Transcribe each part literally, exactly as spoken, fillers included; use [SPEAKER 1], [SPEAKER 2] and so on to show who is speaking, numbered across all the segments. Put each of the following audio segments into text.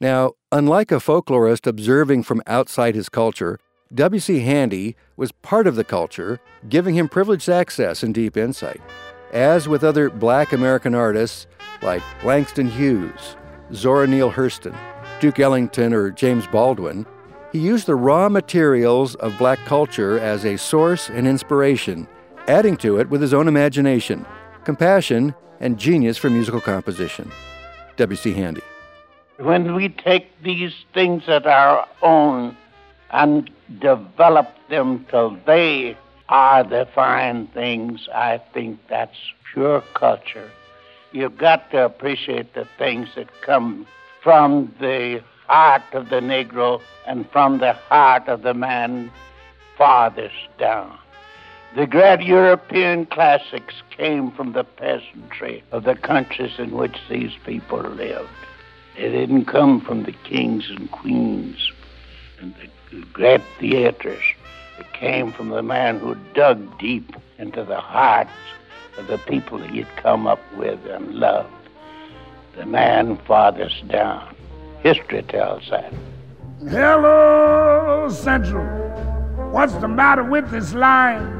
[SPEAKER 1] Now, unlike a folklorist observing from outside his culture, W C. Handy was part of the culture, giving him privileged access and deep insight. As with other Black American artists like Langston Hughes, Zora Neale Hurston, Duke Ellington, or James Baldwin, he used the raw materials of Black culture as a source and inspiration, adding to it with his own imagination, compassion, and genius for musical composition. W C. Handy.
[SPEAKER 2] When we take these things that are our own and develop them till they are the fine things, I think that's pure culture. You've got to appreciate the things that come from the heart of the Negro and from the heart of the man farthest down. The great European classics came from the peasantry of the countries in which these people lived. They didn't come from the kings and queens and the great theaters. It came from the man who dug deep into the hearts of the people that he'd come up with and loved. The man farthest down. History tells that.
[SPEAKER 3] Hello, Central. What's the matter with this line?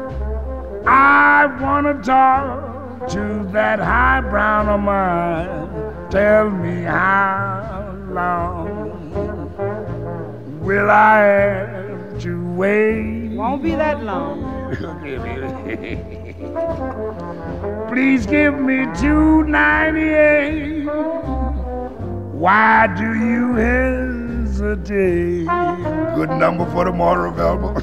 [SPEAKER 3] I want to talk to that high brown of mine. Tell me how long will I have to wait?
[SPEAKER 4] Won't be that long.
[SPEAKER 3] Please give me two ninety-eight. Why do you hesitate? Good number for the Motor album.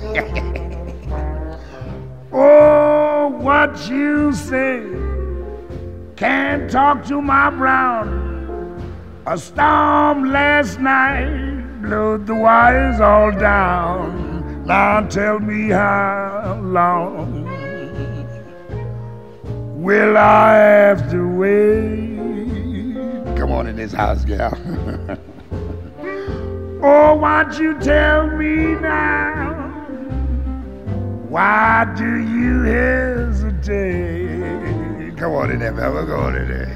[SPEAKER 3] Oh, what you say? Can't talk to my brown. A storm last night blew the wires all down. Now tell me how long will I have to wait? Come on in this house, gal. Oh, won't you tell me now? Why do you hesitate? Come on in there, man. We're going in there.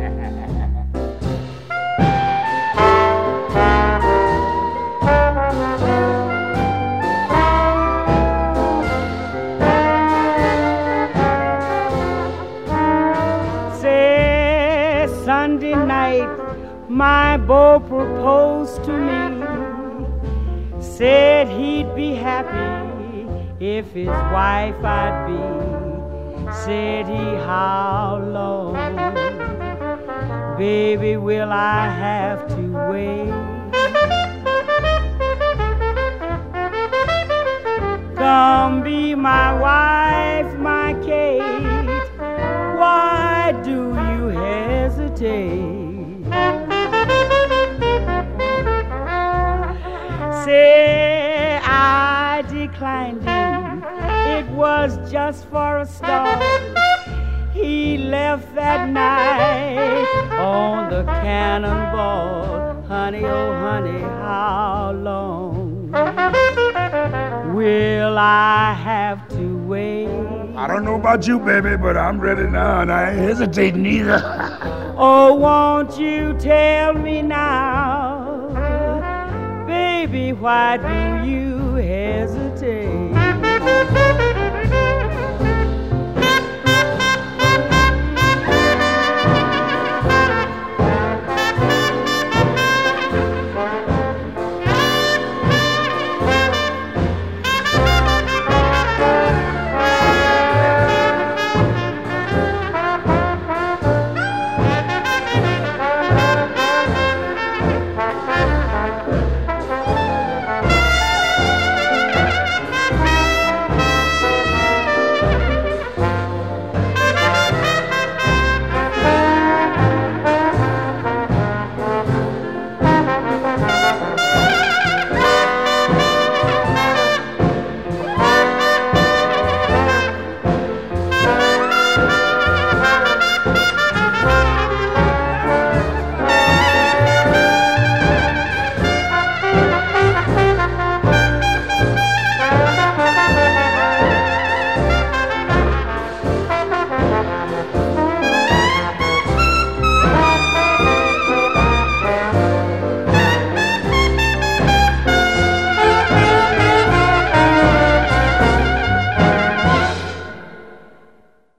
[SPEAKER 4] Say, Sunday night, my beau proposed to me. Said he'd be happy if his wife I'd be. Said he, how long, baby, will I have to wait? Come be my wife, my Kate. Why do you hesitate? Say I declined him. It was just for a start. He left that night on the cannonball. Honey, oh honey, how long will I have to wait?
[SPEAKER 3] I don't know about you, baby, but I'm ready now, and I ain't hesitating either.
[SPEAKER 4] Oh, won't you tell me now, baby, why do you hesitate?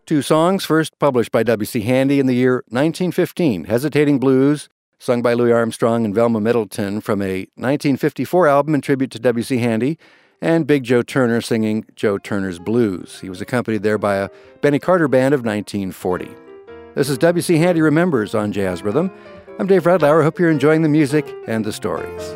[SPEAKER 1] Two songs first published by W C. Handy in the year nineteen fifteen, Hesitating Blues, sung by Louis Armstrong and Velma Middleton from a nineteen fifty-four album in tribute to W C. Handy, and Big Joe Turner singing Joe Turner's Blues. He was accompanied there by a Benny Carter band of nineteen forty. This is W C. Handy Remembers on Jazz Rhythm. I'm Dave Radlauer. Hope you're enjoying the music and the stories.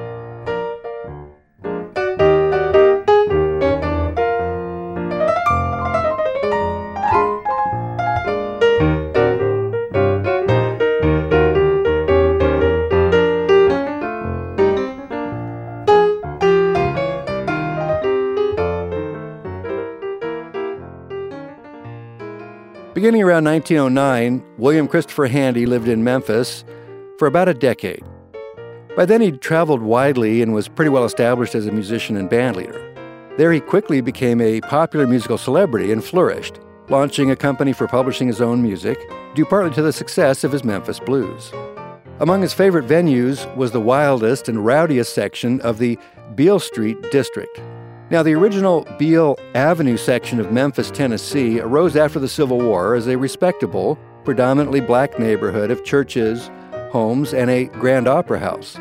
[SPEAKER 1] Beginning around nineteen oh nine, William Christopher Handy lived in Memphis for about a decade. By then he'd traveled widely and was pretty well established as a musician and bandleader. There he quickly became a popular musical celebrity and flourished, launching a company for publishing his own music, due partly to the success of his Memphis blues. Among his favorite venues was the wildest and rowdiest section of the Beale Street District. Now, the original Beale Avenue section of Memphis, Tennessee, arose after the Civil War as a respectable, predominantly black neighborhood of churches, homes, and a grand opera house.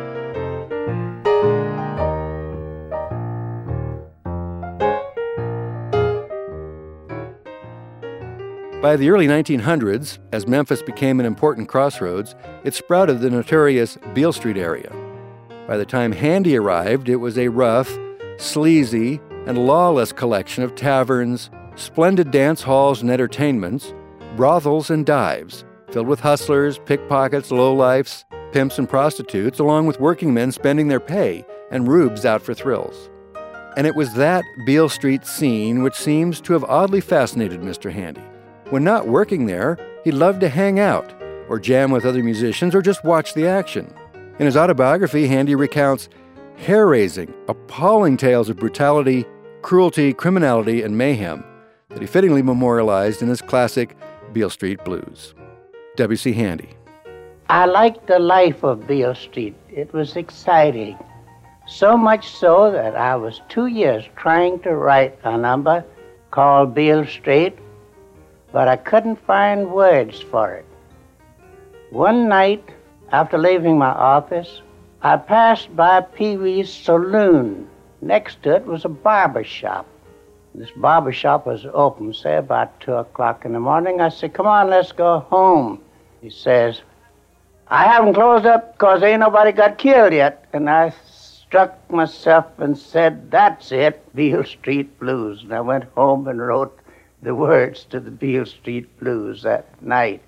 [SPEAKER 1] By the early nineteen hundreds, as Memphis became an important crossroads, it sprouted the notorious Beale Street area. By the time Handy arrived, it was a rough, sleazy, and lawless collection of taverns, splendid dance halls and entertainments, brothels and dives, filled with hustlers, pickpockets, lowlifes, pimps and prostitutes, along with working men spending their pay and rubes out for thrills. And it was that Beale Street scene which seems to have oddly fascinated Mister Handy. When not working there, he loved to hang out, or jam with other musicians, or just watch the action. In his autobiography, Handy recounts hair-raising, appalling tales of brutality, cruelty, criminality, and mayhem that he fittingly memorialized in his classic Beale Street Blues. W C. Handy.
[SPEAKER 2] I liked the life of Beale Street. It was exciting. So much so that I was two years trying to write a number called Beale Street, but I couldn't find words for it. One night, after leaving my office, I passed by Pee Wee's Saloon. Next to it was a barber shop. This barber shop was open, say, about two o'clock in the morning. I said, come on, let's go home. He says, I haven't closed up because ain't nobody got killed yet. And I struck myself and said, that's it, Beale Street Blues. And I went home and wrote the words to the Beale Street Blues that night.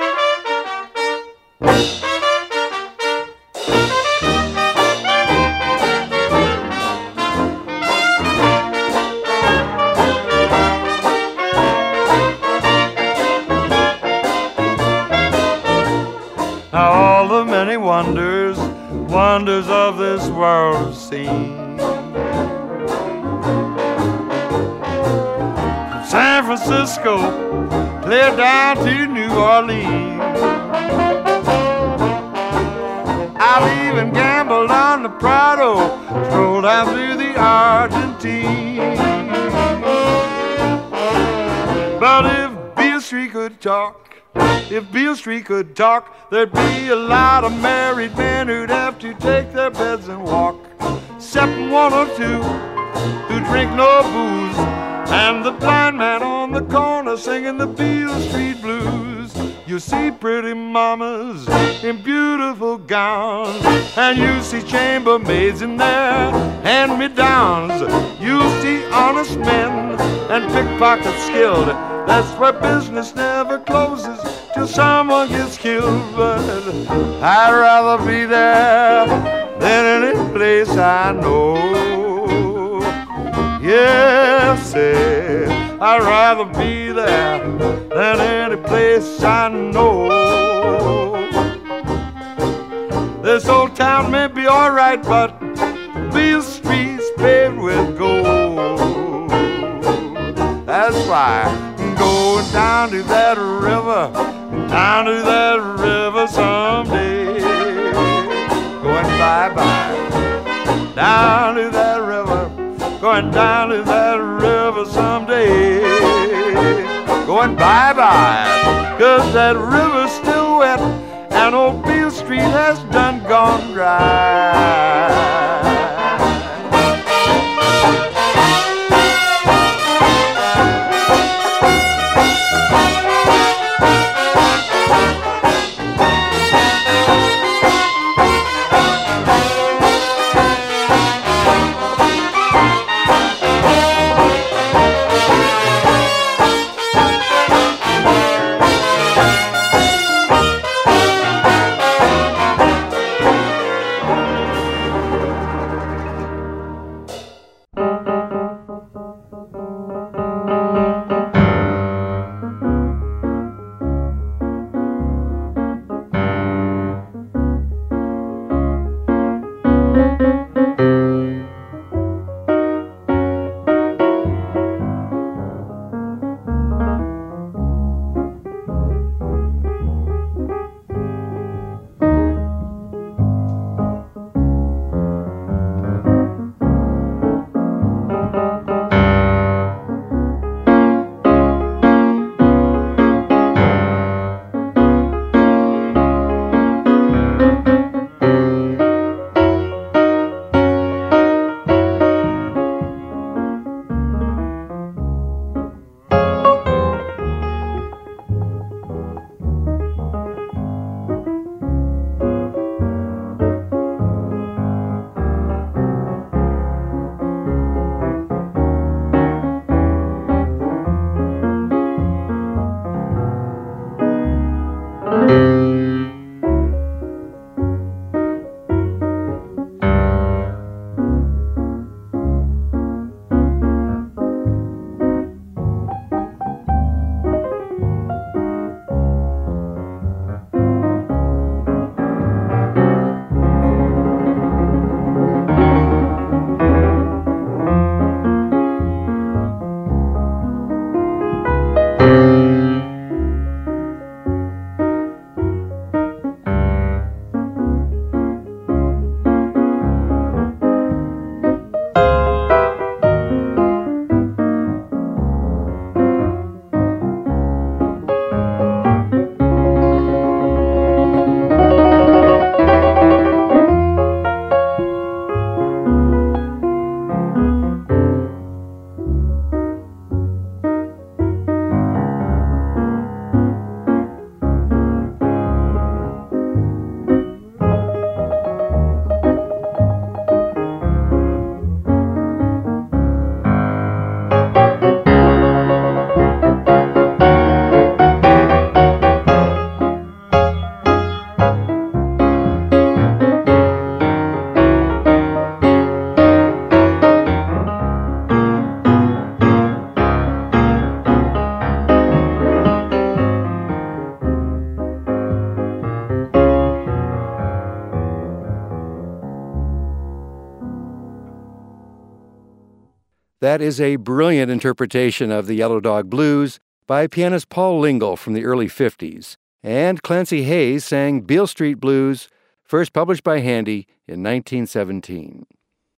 [SPEAKER 5] All the many wonders, wonders of this world seen. From San Francisco, clear down to New Orleans. I've even gambled on the Prado, strolled down through the Argentine. But if Beale Street could talk, if Beale Street could talk, there'd be a lot of married men who'd have to take their beds and walk. Except one or two who drink no booze, and the blind man on the corner singing the Beale Street Blues. You see pretty mamas in beautiful gowns, and you see chambermaids in their hand-me-downs. You see honest men and pickpockets skilled. That's where business never closes till someone gets killed. But I'd rather be there than any place I know. Yes, sir, I'd rather be there than any place I know. This old town may be all right, but Beale Street's paved with gold. That's why going down to that river, down to that river someday. Going bye-bye, down to that river, going down to that river someday. Going that river's still wet, and old Beale Street has done gone dry.
[SPEAKER 1] That is a brilliant interpretation of the Yellow Dog Blues by pianist Paul Lingle from the early fifties. And Clancy Hayes sang Beale Street Blues, first published by Handy in nineteen seventeen.